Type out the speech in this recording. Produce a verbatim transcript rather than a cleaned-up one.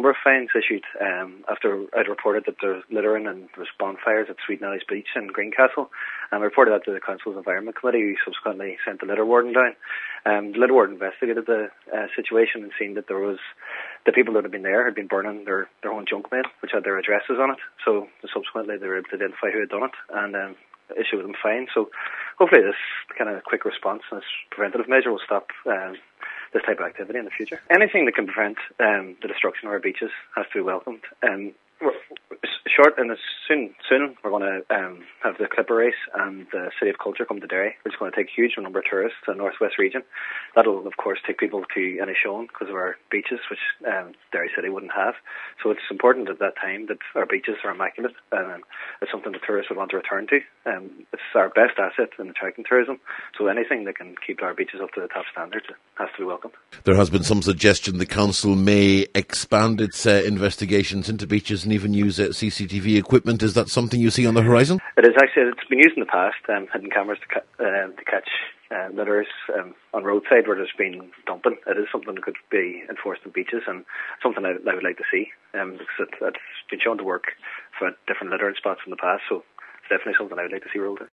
number of fines issued um, after I'd reported that there was littering and there was bonfires at Sweet Nelly's Beach in Greencastle. Um, I reported that to the Council's Environment Committee, who subsequently sent the litter warden down. Um, the litter warden investigated the uh, situation and seen that there was the people that had been there had been burning their, their own junk mail, which had their addresses on it. So subsequently they were able to identify who had done it and um, issue them fine. So hopefully this kind of quick response and this preventative measure will stop um, this type of activity in the future. Anything that can prevent um, the destruction of our beaches has to be welcomed. Um, short and soon, soon we're going to um, have the Clipper Race and the City of Culture come to Derry, which is going to take a huge number of tourists to the northwest region. That'll of course take people to Inishowen because of our beaches, which um, Derry City wouldn't have. So it's important at that time that our beaches are immaculate, and um, it's something that tourists would want to return to. Um, it's our best asset in attracting tourism, so anything that can keep our beaches up to the top standards has to be welcomed. There has been some suggestion the council may expand its uh, investigations into beaches and even use uh, C C T V equipment. Is that something you see on the horizon? It is actually. It's been used in the past, um, hidden cameras to, ca- uh, to catch uh, litters um, on roadside where there's been dumping. It is something that could be enforced on beaches, and something I, I would like to see um, because it, it's been shown to work for different littering spots in the past. So it's definitely something I would like to see rolled out.